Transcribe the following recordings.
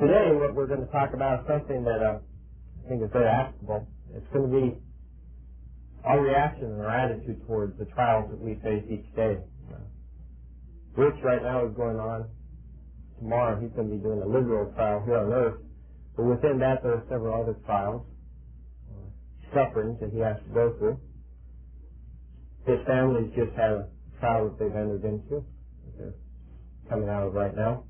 Today, what we're going to talk about is something that I think is very applicable. It's going to be our reaction and our attitude towards the trials that we face each day. Rich right now is going on. Tomorrow he's going to be doing a literal trial here on earth. But within that, there are several other trials, sufferings that he has to go through. His family's just had a trial that they've entered into, that they're coming out of right now.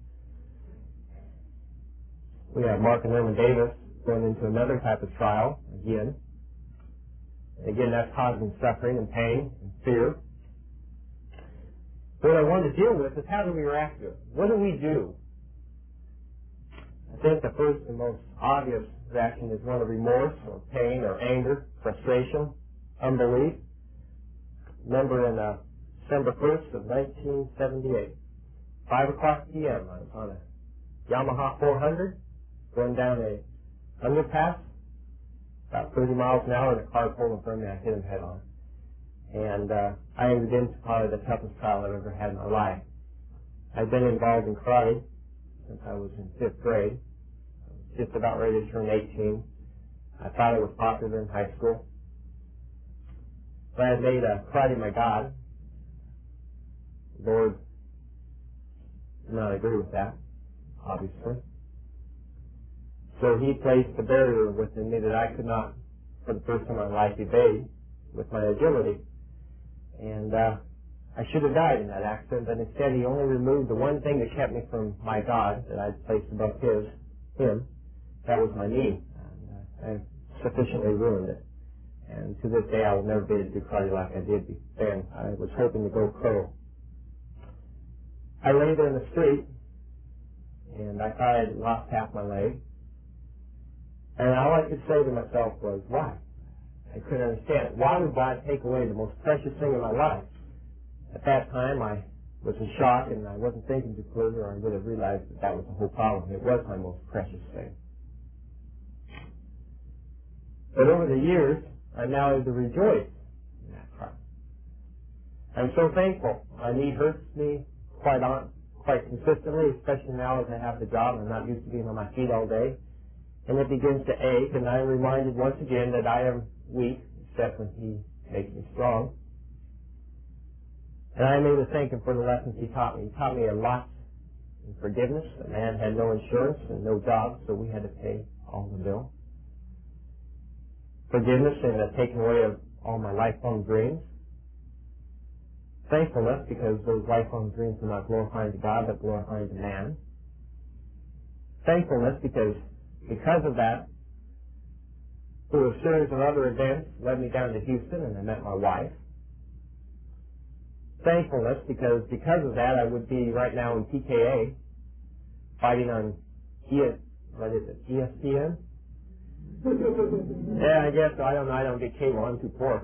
We have Mark and Irma Davis going into another type of trial again. Again, that's causing suffering and pain and fear. What I want to deal with is how do we react to it? What do we do? I think the first and most obvious reaction is one of remorse or pain or anger, frustration, unbelief. Remember in December 1st of 1978, 5 o'clock p.m., I was on a Yamaha 400 going down a underpass, about 30 miles an hour, and a car pulled in front of me. I hit him head on. And I entered into probably the toughest trial I've ever had in my life. I've been involved in karate since I was in 5th grade. I was just about ready to turn 18. I thought I was popular in high school. But I had made karate my God. The Lord did not agree with that, obviously. So he placed a barrier within me that I could not, for the first time in my life, evade with my agility. And I should have died in that accident, but instead he only removed the one thing that kept me from my God that I'd placed above him. That was my knee. And I sufficiently ruined it. And to this day I will never be able to do karate like I did then. I was hoping to go pro. I lay there in the street, and I thought I'd lost half my leg. And all I could say to myself was, why? I couldn't understand it. Why would God take away the most precious thing in my life? At that time, I was in shock, and I wasn't thinking too clearly, or I would have realized that that was the whole problem. It was my most precious thing. But over the years, I'm now able to rejoice in that trial. I'm so thankful. My knee hurts me quite consistently, especially now as I have the job. I'm not used to being on my feet all day. And it begins to ache, and I'm reminded once again that I am weak, except when he makes me strong. And I'm able to thank him for the lessons he taught me. He taught me a lot in forgiveness. A man had no insurance and no job, so we had to pay all the bill. Forgiveness and the taking away of all my lifelong dreams. Thankfulness, because those lifelong dreams are not glorifying to God, but glorifying to man. Thankfulness, because of that, through a series of other events, led me down to Houston, and I met my wife. Thankfulness, because of that, I would be right now in PKA, fighting on ESPN? Yeah, I guess so. I don't know. I don't get cable. I'm too poor.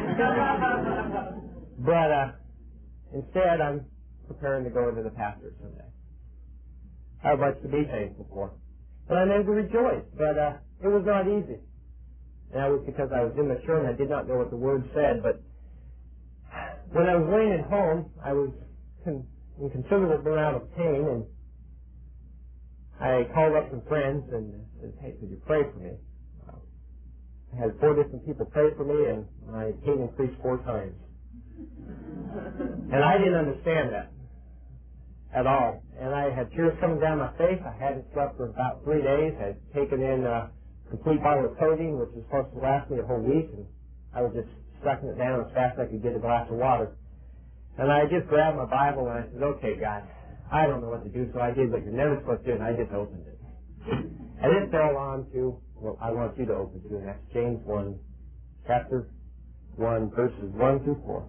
But instead, I'm preparing to go into the pastorate someday. I have much to be thankful for. But I'm able to rejoice. But it was not easy. And that was because I was immature and I did not know what the word said. But when I was laying at home, I was in considerable amount of pain, and I called up some friends and said, hey, could you pray for me? I had 4 different people pray for me, and my pain increased 4 times. And I didn't understand that at all. And I had tears coming down my face. I hadn't slept for about 3 days. I had taken in a complete bottle of codeine, which was supposed to last me a whole week, and I was just sucking it down as fast as I could get a glass of water. And I just grabbed my Bible and I said, okay, God, I don't know what to do, so I did what you're never supposed to do, and I just opened it. And it fell on to what I want you to open to, and that's James 1, chapter 1, verses 1 through 4.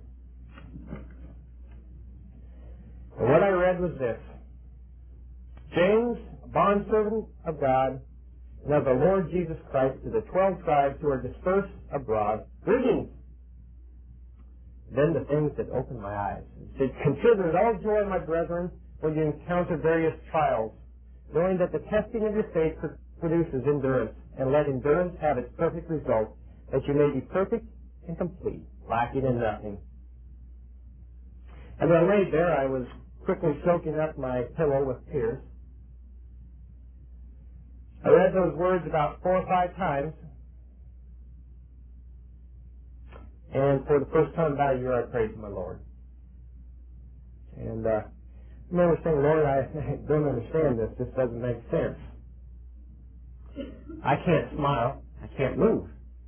And what I read was this. James, a bondservant of God and of the Lord Jesus Christ, to the 12 tribes who are dispersed abroad, greetings. Then the things that opened my eyes. It said, consider it all joy, my brethren, when you encounter various trials, knowing that the testing of your faith produces endurance, and let endurance have its perfect result, that you may be perfect and complete, lacking in nothing. As I laid there, I was quickly soaking up my pillow with tears. said those words about 4 or 5 times. And for the first time in about a year, I prayed to my Lord. And I remember saying, Lord, I don't understand this. This doesn't make sense. I can't smile. I can't move.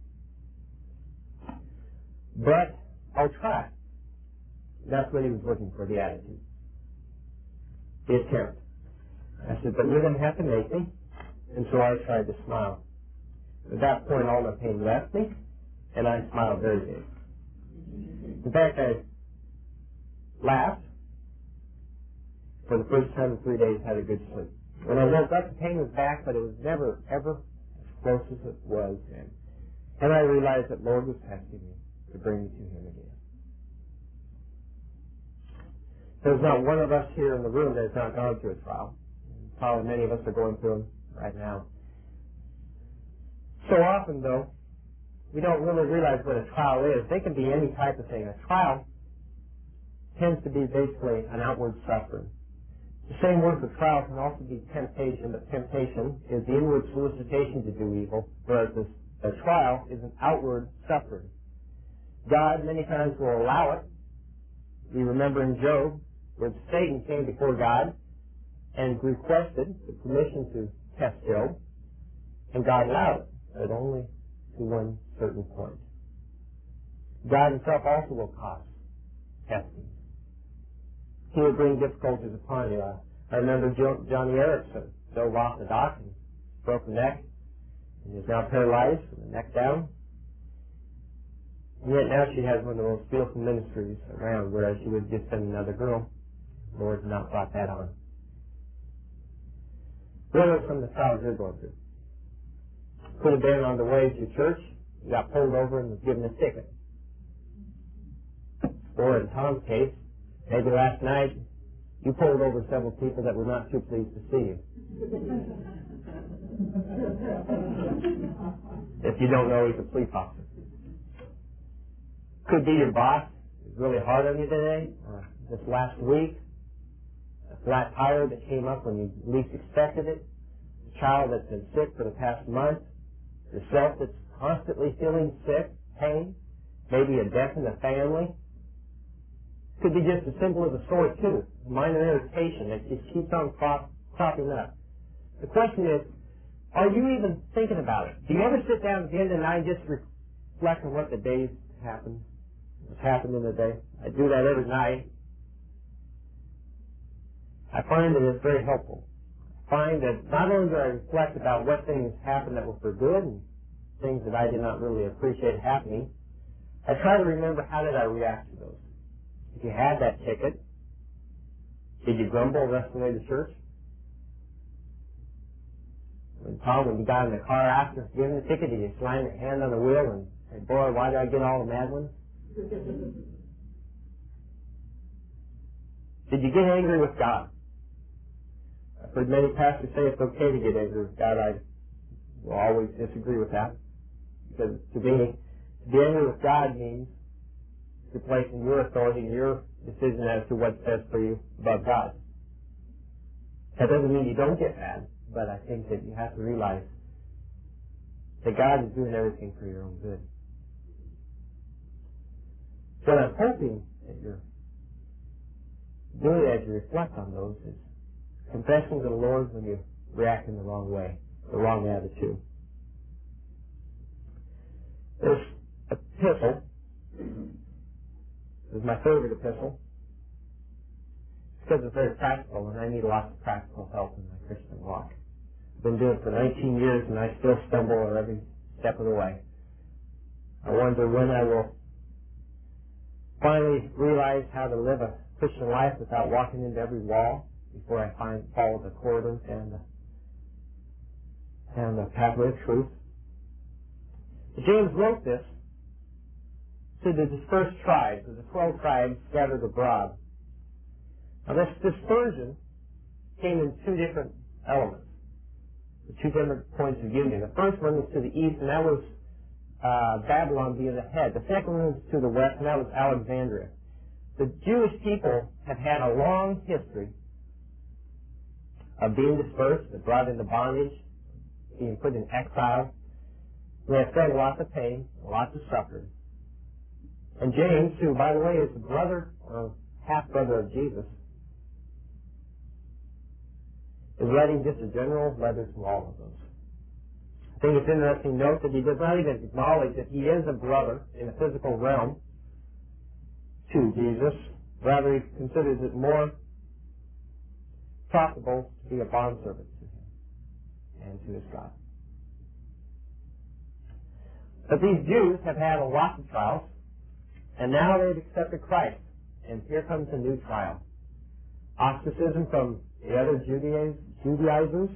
But I'll try. That's what he was looking for, the attitude. The attempt. I said, but you're going to have to make me. And so I tried to smile. At that point, all my pain left me, and I smiled very big. In fact, I laughed. For the first time in 3 days, had a good sleep. When I woke up, the pain was back, but it was never, ever as close as it was then. And I realized that Lord was testing me to bring me to Him again. There's not one of us here in the room that has not gone through a trial. Probably many of us are going through them right now. So often, though, we don't really realize what a trial is. They can be any type of thing. A trial tends to be basically an outward suffering. The same word for trial can also be temptation, but temptation is the inward solicitation to do evil, whereas a trial is an outward suffering. God many times will allow it. We remember in Job, where Satan came before God and requested the permission to test Job, and God allowed it, but only to one certain point. God Himself also will cause testing. He will bring difficulties upon you. I remember Johnny Erickson dove off the dock and broke a neck, and is now paralyzed from the neck down. And yet now she has one of the most beautiful ministries around, whereas she would just send another girl. The Lord has not brought that on. What are some of the trials you're going through? Could have been on the way to church, you got pulled over and was given a ticket. Or in Tom's case, maybe last night you pulled over several people that were not too pleased to see you. If you don't know, he's a police officer. Could be your boss is really hard on you today, or this last week. A flat tire that came up when you least expected it. A child that's been sick for the past month. Yourself that's constantly feeling sick, pain. Maybe a death in the family. Could be just as simple as a sore tooth, minor irritation that just keeps on cropping up. The question is, are you even thinking about it? Do you ever sit down at the end of the night and just reflect on what the day's happened? What's happened in the day? I do that every night. I find that it's very helpful. I find that not only do I reflect about what things happened that were for good and things that I did not really appreciate happening, I try to remember how did I react to those. If you had that ticket, did you grumble the rest of the way to church? When you got in the car after giving the ticket, did you slam your hand on the wheel and say, boy, why did I get all the mad ones? Did you get angry with God? I've heard many pastors say it's okay to get angry with God. I will always disagree with that. Because to be angry with God means you're placing your authority and your decision as to what's best for you above God. That doesn't mean you don't get mad, but I think that you have to realize that God is doing everything for your own good. So I'm hoping that you're doing as you reflect on those is confessing to the Lord when you react in the wrong way, the wrong attitude. This epistle is my favorite epistle because it's very practical, and I need lots of practical help in my Christian walk. I've been doing it for 19 years, and I still stumble on every step of the way. I wonder when I will finally realize how to live a Christian life without walking into every wall before I follow the corridors and the pathway of truth. James wrote this to the dispersed tribes, the 12 tribes scattered abroad. Now this dispersion came in two different elements, two different points of union. The first one was to the east, and that was Babylon being the head. The second one was to the west, and that was Alexandria. The Jewish people have had a long history of being dispersed, brought into bondage, being put in exile. They have felt lots of pain, lots of suffering. And James, who, by the way, is the brother or half-brother of Jesus, is writing just a general letter to all of us. I think it's interesting to note that he does not even acknowledge that he is a brother in the physical realm to Jesus. Rather, he considers it more profitable to be a bondservant to him and to his God. But these Jews have had a lot of trials, and now they've accepted Christ. And here comes a new trial. Ostracism from the other Judaizers,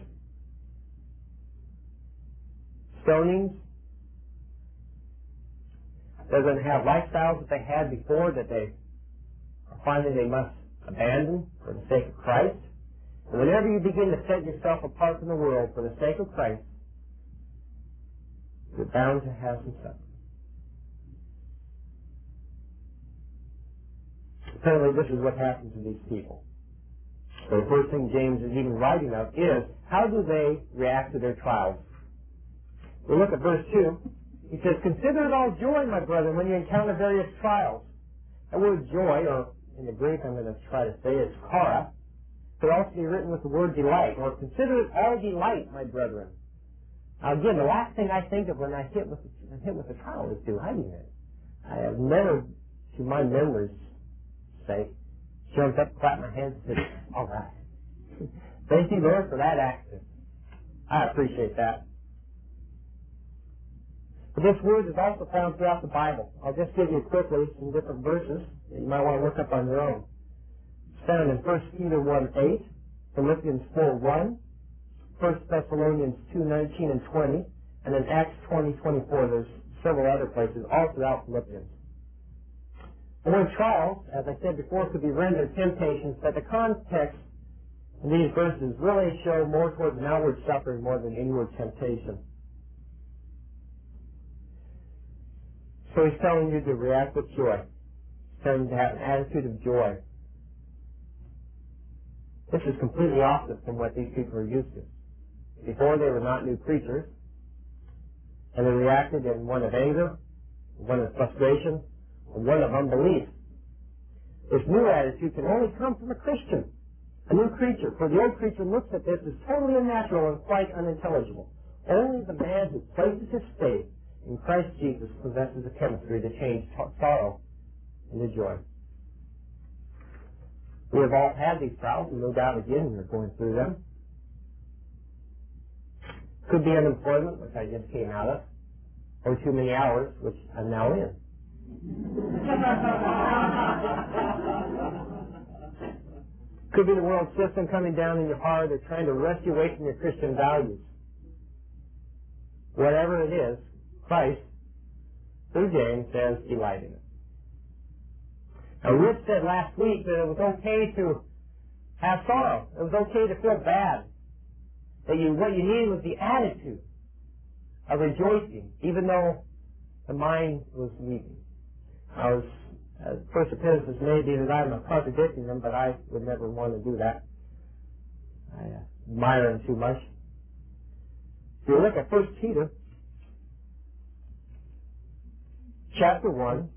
stonings. They're going to have lifestyles that they had before that they are finding they must abandon for the sake of Christ. And whenever you begin to set yourself apart from the world for the sake of Christ, you're bound to have some suffering. Apparently this is what happens to these people. So the first thing James is even writing of is, how do they react to their trials? We look at verse 2. He says, "Consider it all joy, my brethren, when you encounter various trials." The word joy, or in the Greek I'm going to try to say it's chara, could also be written with the word delight, or consider it all delight, my brethren. Now again, the last thing I think of when I'm hit with a trial is delighting it. I have never, to my memory's sake, jumped up, clapped my hands, and said, all right. Thank you, Lord, for that action. I appreciate that. But this word is also found throughout the Bible. I'll just give you quickly some different verses that you might want to look up on your own. It's found in 1 Peter 1:8, Philippians 4:1, 1 Thessalonians 2:19 and 20, and in Acts 20:24. There's several other places all throughout Philippians. The word trials, as I said before, could be rendered temptations, but the context in these verses really show more towards an outward suffering more than inward temptation. So he's telling you to react with joy. He's telling you to have an attitude of joy. This is completely opposite from what these people are used to. Before, they were not new creatures, and they reacted in one of anger, one of frustration, or one of unbelief. This new attitude can only come from a Christian, a new creature, for the old creature looks at this as totally unnatural and quite unintelligible. Only the man who places his faith in Christ Jesus possesses the chemistry to change sorrow into joy. We have all had these trials, and no doubt again we're going through them. Could be unemployment, which I just came out of, or too many hours, which I'm now in. Could be the world system coming down in your heart or trying to wrest you away from your Christian values. Whatever it is, Christ, through James, says, delight in it. Now, Rich said last week that it was okay to have sorrow. It was okay to feel bad. That what you needed was the attitude of rejoicing, even though the mind was weeping. I was, first appearances may be that I'm contradicting them, but I would never want to do that. I admire him too much. If you look at 1 Peter, chapter 1,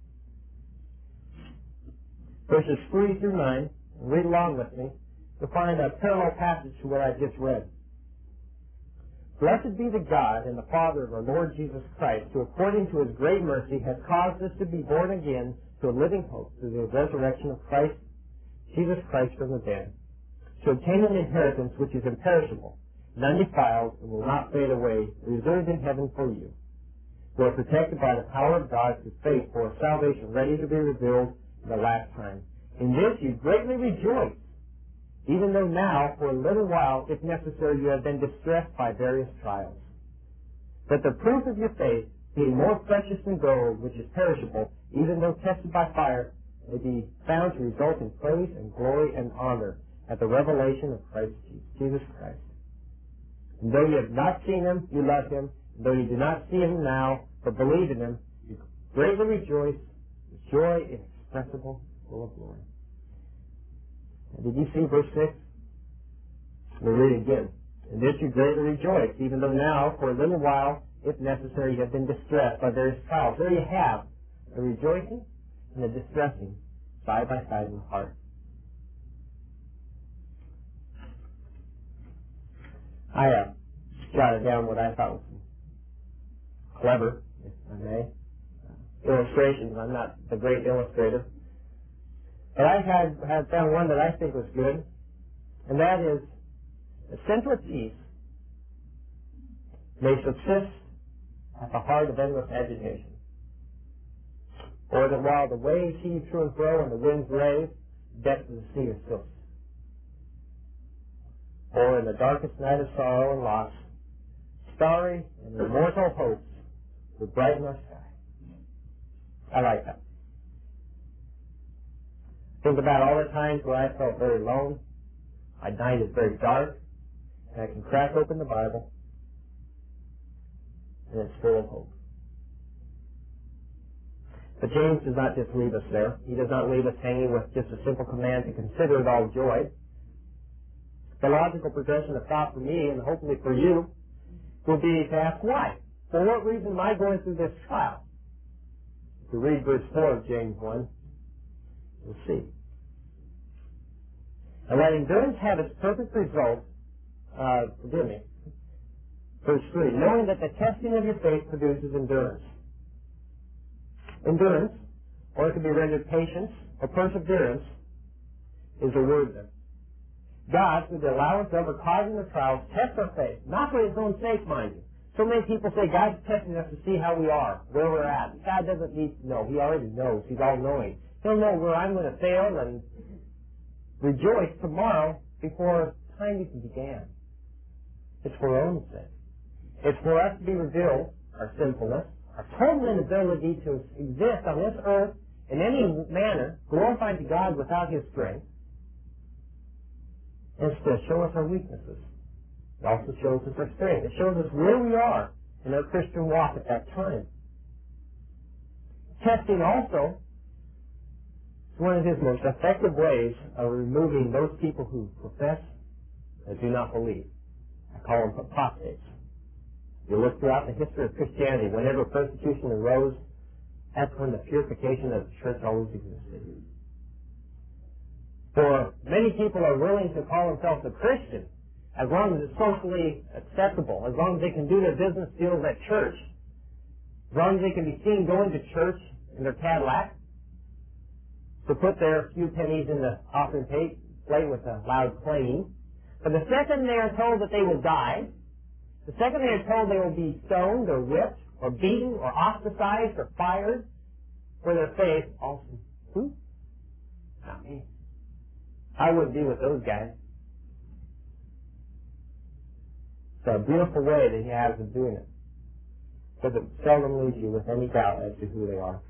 verses 3 through 9, and read along with me, to find a parallel passage to what I just read. Blessed be the God and the Father of our Lord Jesus Christ, who according to his great mercy has caused us to be born again to a living hope through the resurrection of Christ, Jesus Christ from the dead, to obtain an inheritance which is imperishable, and undefiled, and will not fade away, reserved in heaven for you, who are protected by the power of God through faith for a salvation ready to be revealed in the last time. In this you greatly rejoice, even though now, for a little while, if necessary, you have been distressed by various trials. But the proof of your faith, being more precious than gold, which is perishable, even though tested by fire, may be found to result in praise and glory and honor at the revelation of Christ Jesus Christ. And though you have not seen him, you love him. And though you do not see him now, but believe in him, you greatly rejoice with joy inexpressible, full of glory. Did you see verse 6? We'll read it again. In this you greatly rejoice, even though now, for a little while, if necessary, you have been distressed by various trials. There you have the rejoicing and the distressing side by side in the heart. I jotted down what I thought was clever, if I may, illustrations. I'm not the great illustrator. But I had found one that I think was good, and that is, the central peace may subsist at the heart of endless agitation, or that while the waves heave to and fro and the winds rave, the depths of the sea are still. Or in the darkest night of sorrow and loss, starry and immortal hopes will brighten our sky. I like that. Think about all the times where I felt very alone. My night is very dark, and I can crack open the Bible, and it's full of hope. But James does not just leave us there. He does not leave us hanging with just a simple command to consider it all joy. The logical progression of thought for me, and hopefully for you, will be to ask why. For what reason am I going through this trial? If you read verse 4 of James 1, you'll see. And let endurance have its perfect result, verse 3, knowing that the testing of your faith produces endurance. Endurance, or it could be rendered patience or perseverance, is a word there. God, through the allowance of or causing the trials, tests our faith, not for His own sake, mind you. So many people say God's testing us to see how we are, where we're at. God doesn't need to know. He already knows. He's all-knowing. He'll know where I'm going to fail and rejoice tomorrow before time even began. It's for our own sake. It's for us to be revealed, our sinfulness, our total inability to exist on this earth in any manner, glorified to God without His strength. And it's to show us our weaknesses. It also shows us our strength. It shows us where we are in our Christian walk at that time. Testing also is one of His most effective ways of removing those people who profess and do not believe. I call them apostates. You look throughout the history of Christianity, whenever persecution arose, that's when the purification of the church always existed. For many people are willing to call themselves a Christian as long as it's socially acceptable, as long as they can do their business deals at church, as long as they can be seen going to church in their Cadillac, to put their few pennies in the offering plate with a loud clanging. But the second they are told that they will die, the second they are told they will be stoned or whipped or beaten or ostracized or fired for their faith, also, who? Not me. I wouldn't be with those guys. It's a beautiful way that He has of doing it, because it seldom leaves you with any doubt as to who they are.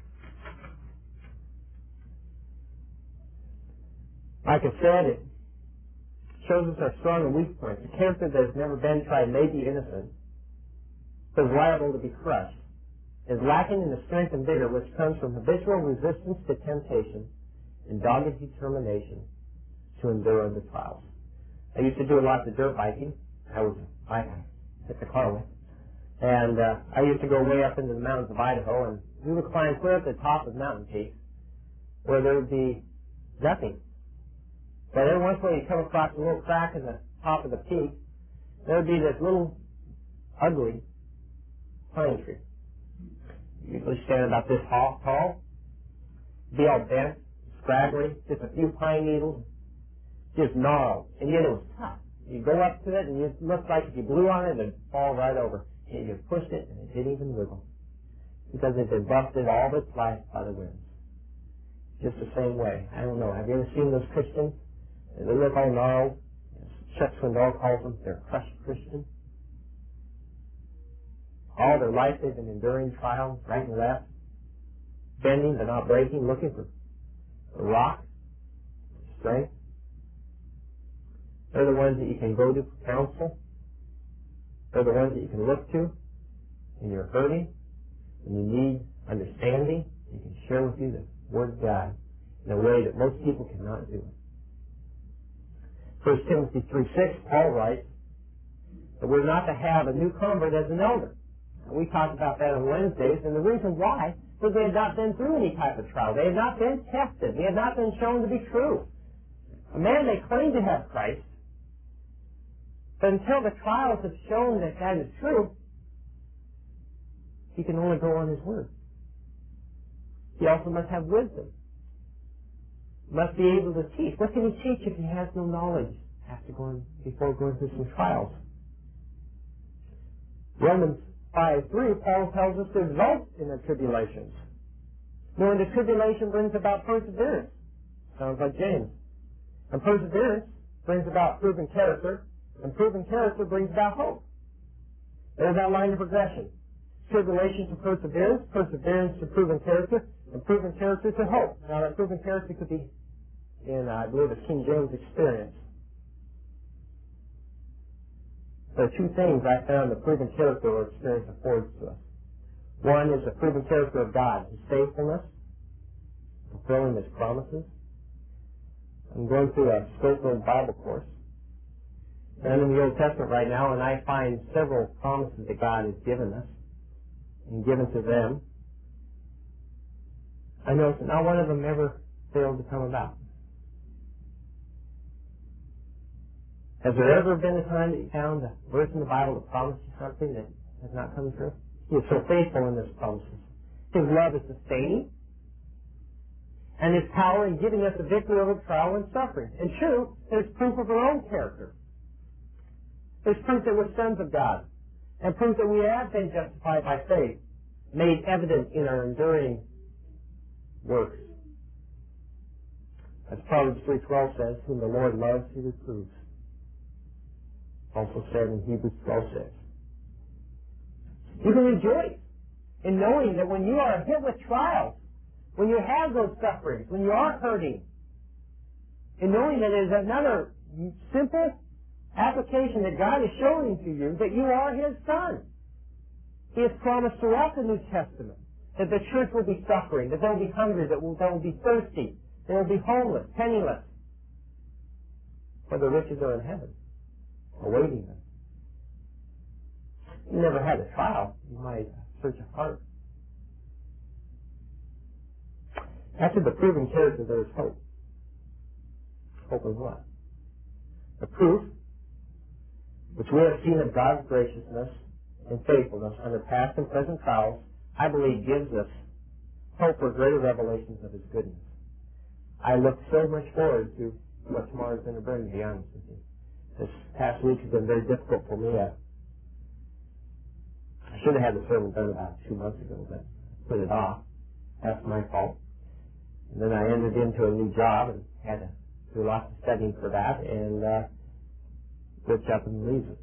Like I said, it shows us our strong and weak points. A character that has never been tried may be innocent, but is liable to be crushed, is lacking in the strength and vigor which comes from habitual resistance to temptation and dogged determination to endure under trials. I used to do a lot of dirt biking. I hit the car with. And I used to go way up into the mountains of Idaho, and we would climb clear at the top of mountain peaks where there would be nothing. But every once in a while you come across a little crack in the top of the peak, there would be this little ugly pine tree. Usually stand about this tall, be all bent, scraggly, just a few pine needles, just gnarled, and yet it was tough. You go up to it, and it looked like if you blew on it, it'd fall right over. And you pushed it, and it didn't even wiggle, because it had busted all of its life by the winds. Just the same way. I don't know. Have you ever seen those Christians? They look all gnarled. Chuck Swindoll calls them, they're crushed Christians. All their life they've been enduring trials, right and left, bending but not breaking, looking for a rock, strength. They're the ones that you can go to for counsel. They're the ones that you can look to when you're hurting, when you need understanding. You can share with you the Word of God in a way that most people cannot do it. 1 Timothy 3:6, Paul writes, we're not to have a new convert as an elder. And we talked about that on Wednesdays, and the reason why was they had not been through any type of trial. They had not been tested. They had not been shown to be true. A man may claim to have Christ, but until the trials have shown that that is true, he can only go on his word. He also must have wisdom. Must be able to teach. What can he teach if he has no knowledge before going through some trials? Romans 5:3, Paul tells us to exult in the tribulations, knowing the tribulation brings about perseverance. Sounds like James. And perseverance brings about proven character, and proven character brings about hope. There's that line of progression. Tribulation to perseverance, perseverance to proven character, and proven character to hope. Now that proven character could be in, I believe, it's King James experience. There are two things I found the proven character or experience affords to us. One is the proven character of God, His faithfulness, fulfilling His promises. I'm going through a Scofield Bible course. And I'm in the Old Testament right now, and I find several promises that God has given us and given to them. I noticed that not one of them ever failed to come about. Has there ever been a time that you found a verse in the Bible that promised you something that has not come true? He is so faithful in His promises. His love is sustaining, and His power in giving us a victory over trial and suffering. And true, there's proof of our own character. There's proof that we're sons of God, and proof that we have been justified by faith, made evident in our enduring works. As Proverbs 3:12 says, whom the Lord loves, He reproves. Also said in Hebrews 12:6. You can rejoice in knowing that when you are hit with trials, when you have those sufferings, when you are hurting, in knowing that it is another simple application that God is showing to you that you are His son. He has promised throughout the New Testament that the church will be suffering, that they will be hungry, that they will be thirsty, they will be homeless, penniless. For the riches are in heaven, awaiting them. You never had a trial. You might search a heart. After the proven character, there is hope. Hope of what? The proof which we have seen of God's graciousness and faithfulness under past and present trials, I believe gives us hope for greater revelations of His goodness. I look so much forward to what tomorrow is going to bring, to be honest with you. This past week has been very difficult for me. I should have had the sermon done about 2 months ago, but I put it off. That's my fault. And then I entered into a new job and had to do lots of studying for that, and switch up and leave it.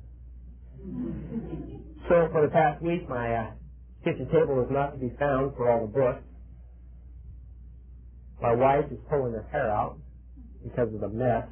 So for the past week, my kitchen table is not to be found for all the books. My wife is pulling her hair out because of the mess.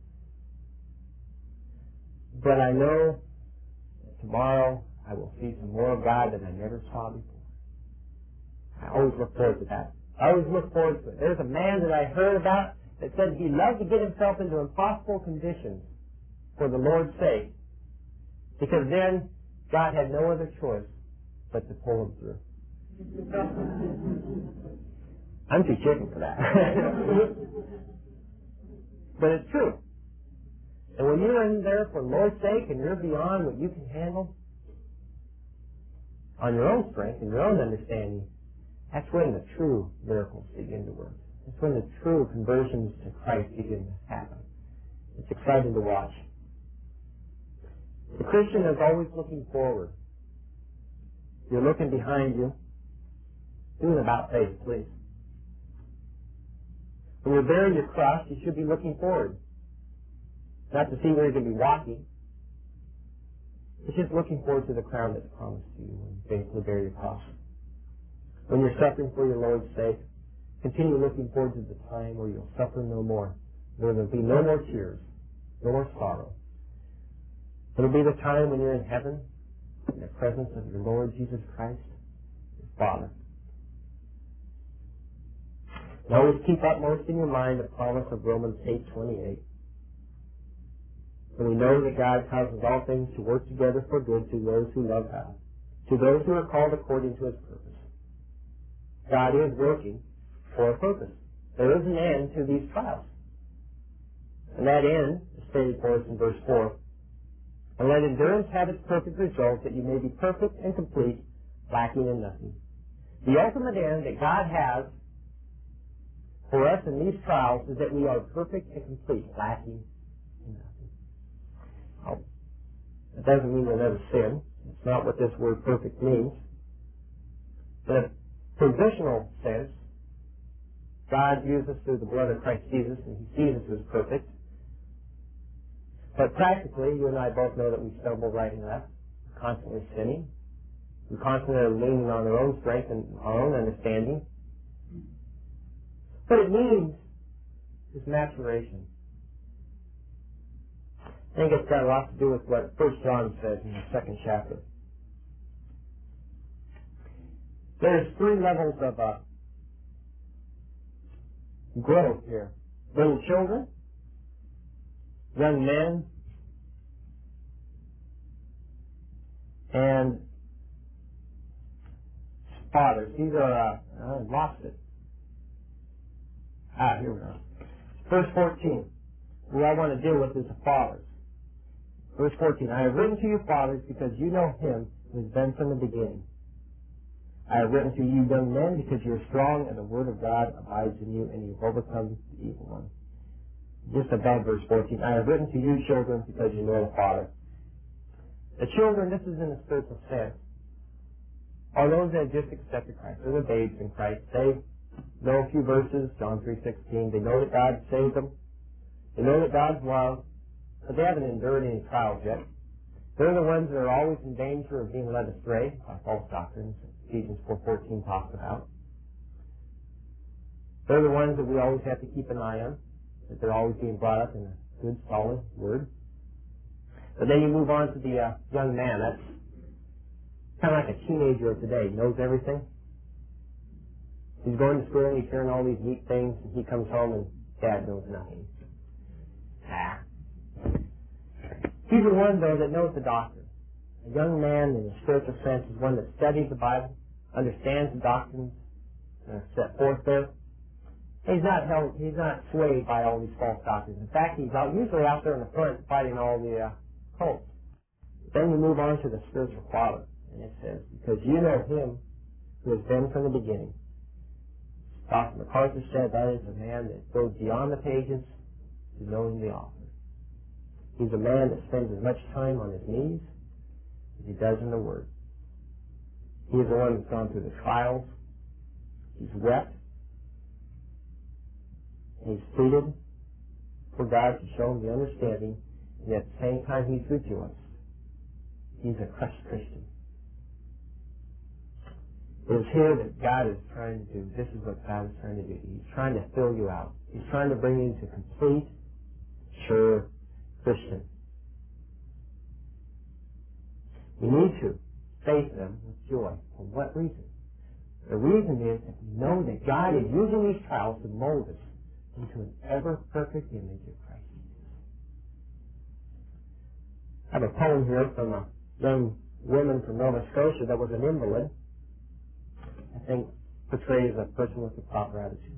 But I know that tomorrow I will see some more of God than I never saw before. I always look forward to that. I always look forward to it. There's a man that I heard about that said he loved to get himself into impossible conditions for the Lord's sake, because then God had no other choice but to pull him through. I'm too chicken for that. But it's true. And when you're in there for the Lord's sake and you're beyond what you can handle on your own strength and your own understanding, that's when the true miracles begin to work. That's when the true conversions to Christ begin to happen. It's exciting to watch. The Christian is always looking forward. You're looking behind you. Do an about face, please. When you're bearing your cross, you should be looking forward. Not to see where you're going to be walking. It's just looking forward to the crown that's promised to you when you faithfully bear your cross. When you're suffering for your Lord's sake, continue looking forward to the time where you'll suffer no more. There will be no more tears, no more sorrow. It'll be the time when you're in heaven, in the presence of your Lord Jesus Christ, your Father. And always keep upmost in your mind the promise of Romans 8:28. And we know that God causes all things to work together for good to those who love God, to those who are called according to His purpose. God is working for a purpose. There is an end to these trials. And that end is stated for us in verse 4. And let endurance have its perfect result, that you may be perfect and complete, lacking in nothing. The ultimate end that God has for us in these trials is that we are perfect and complete, lacking in nothing. Now, that doesn't mean we'll never sin. It's not what this word perfect means. In a positional sense, God views us through the blood of Christ Jesus, and He sees us as perfect. But practically, you and I both know that we stumble right and left. We're constantly sinning. We constantly are leaning on our own strength and our own understanding. What it means is maturation. I think it's got a lot to do with what 1 John says in the 2nd chapter. There's 3 levels of growth here. Little children, young men, and fathers. These are, I lost it. Here we are. Verse 14. What I want to deal with is the fathers. Verse 14. I have written to you, fathers, because you know Him who has been from the beginning. I have written to you, young men, because you are strong, and the word of God abides in you, and you have overcome the evil one. Just above verse 14. I have written to you, children, because you know the Father. The children, this is in a spiritual sense, are those that have just accepted Christ. They're the babes in Christ. They know a few verses, John 3:16. They know that God saved them. They know that God's love, but they haven't endured any trials yet. They're the ones that are always in danger of being led astray by false doctrines, Ephesians 4:14 talks about. They're the ones that we always have to keep an eye on, that they're always being brought up in a good, solid word. But then you move on to the young man. That's kind of like a teenager of today. He knows everything. He's going to school and he's hearing all these neat things, and he comes home and Dad knows nothing. He's the one, though, that knows the doctrine. A young man, in a spiritual sense, is one that studies the Bible, understands the doctrines set forth there. He's not swayed by all these false doctrines. In fact, he's usually out there in the front fighting all the cults. Then we move on to the spiritual father, and it says, because you know Him who has been from the beginning. Dr. MacArthur said that is a man that goes beyond the pages to knowing the author. He's a man that spends as much time on his knees as he does in the Word. He is the one that's gone through the trials. He's wept. He's pleaded for God to show him the understanding, and at the same time he's rejoiced. He's a crushed Christian. It is here that God is trying to do. This is what God is trying to do. He's trying to fill you out. He's trying to bring you into complete, sure Christian. We need to face them with joy. For what reason? The reason is that we know that God is using these trials to mold us into an ever-perfect image of Christ. I have a poem here from a young woman from Nova Scotia that was an invalid. I think portrays a person with the proper attitude.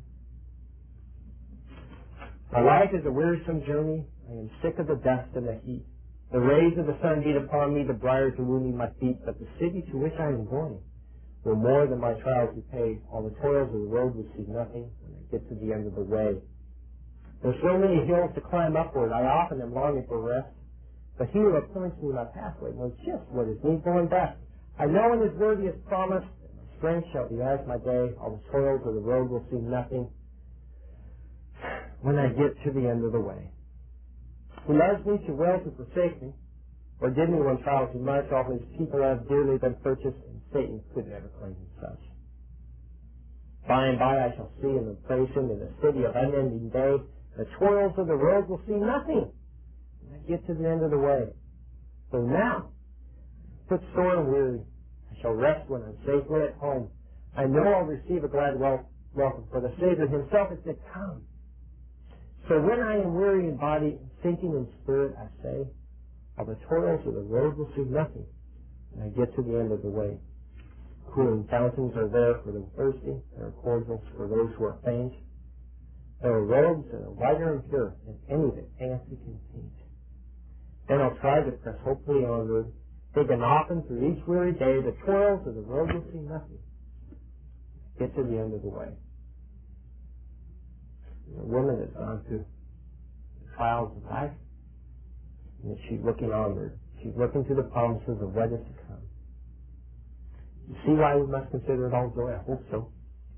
My life is a wearisome journey. I am sick of the dust and the heat. The rays of the sun beat upon me, the briars are wounding my feet, but the city to which I am going will more than my trials repay. All the toils of the road will see nothing when I get to the end of the way. There's so many hills to climb upward, I often am longing for rest. But He who appoints me my pathway knows just what is needful and best. I know in His word He has promised, my strength shall be as my day. All the toils of the road will see nothing when I get to the end of the way. He loves me too well to forsake me, or give me when trials too much. All His people have dearly been purchased, and Satan could never claim Him such. By and by I shall see Him and praise Him in the city of unending day. The toils of the road will see nothing when I get to the end of the way. So now, put sore and weary, I shall rest when I'm safely at home. I know I'll receive a glad welcome, for the Savior Himself has said, come. So when I am weary in body and thinking in spirit, I say, while the toils of the road will see nothing, and I get to the end of the way. Cooling fountains are there for the thirsty. There are cordials for those who are faint. There are robes that are whiter and pure than any that fancy can paint. Then I'll try to press hopefully onward, thinking often through each weary day, the toils of the road will see nothing. Get to the end of the way. A woman has gone through the trials of life, and she's looking onward. She's looking to the promises of what is to come. You see why we must consider it all joy? I hope so.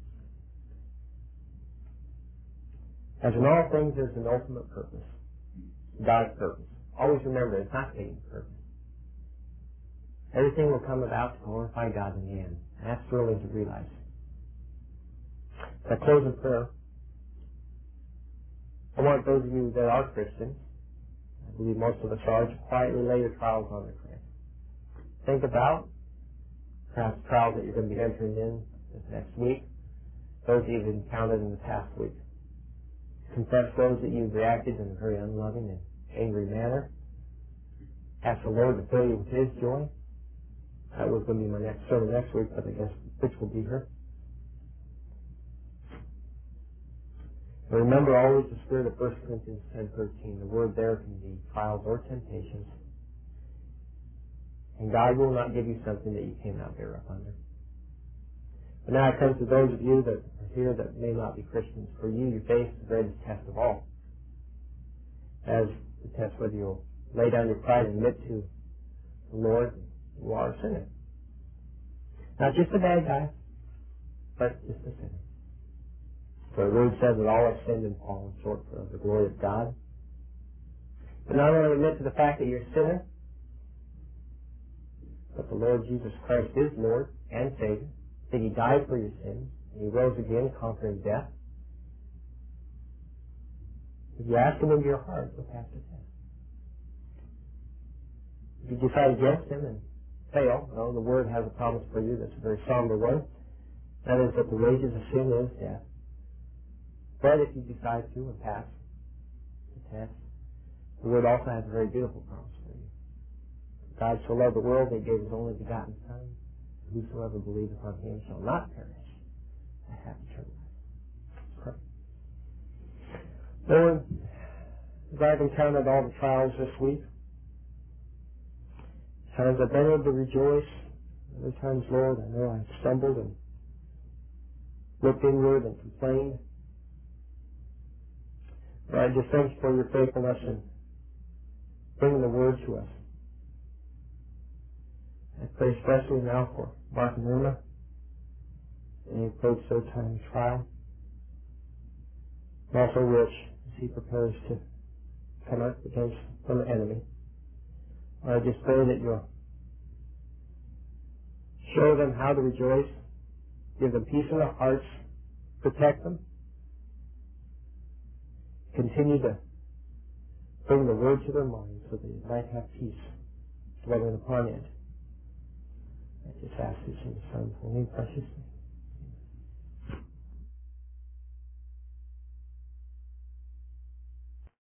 As in all things, there's an ultimate purpose. God's purpose. Always remember, it's not Satan's purpose. Everything will come about to glorify God in the end. And that's thrilling to realize. As I close in prayer, I want those of you that are Christians, I believe most of us are, to quietly lay your trials on the Christ. Think about perhaps trials that you're going to be entering in this next week, those that you've encountered in the past week. Confess those that you've reacted in a very unloving and angry manner. Ask the Lord to fill you with His joy. That was going to be my next sermon next week, but I guess Rich will be here. And remember always the spirit of 1 Corinthians 10:13. The word there can be trials or temptations. And God will not give you something that you cannot bear up under. But now it comes to those of you that are here that may not be Christians. For you, you face the greatest test of all. As the test whether you'll lay down your pride and admit to the Lord you are a sinner. Not just a bad guy, but just a sinner. For the word says that all have sinned and fallen short of the glory of God. But not only admit to the fact that you're a sinner, but the Lord Jesus Christ is Lord and Savior, that He died for your sins, and He rose again, conquering death. If you ask Him into your heart, you'll pass the test. If you decide against Him and fail, well, the Word has a promise for you that's a very somber one. That is that the wages of sin is death. But if you decide to and pass the test, the Word also has a very beautiful promise for you. God so loved the world that He gave His only begotten Son. Whosoever believeth on Him shall not perish, but have eternal life. Let's pray. Lord, as I've encountered all the trials this week, times I've been able to rejoice. Other times, Lord, I know I've stumbled and looked inward and complained. But I just thank you for your faithfulness in bringing the Word to us. I pray especially now for Mark and Irma. They approach their time of trial. And also Rich, as he prepares to come up against from the enemy. I just pray that you'll show them how to rejoice, give them peace in their hearts, protect them, continue to bring the Word to their minds so that they might have peace dwelling upon it. I just ask this in the Son's holy and precious name.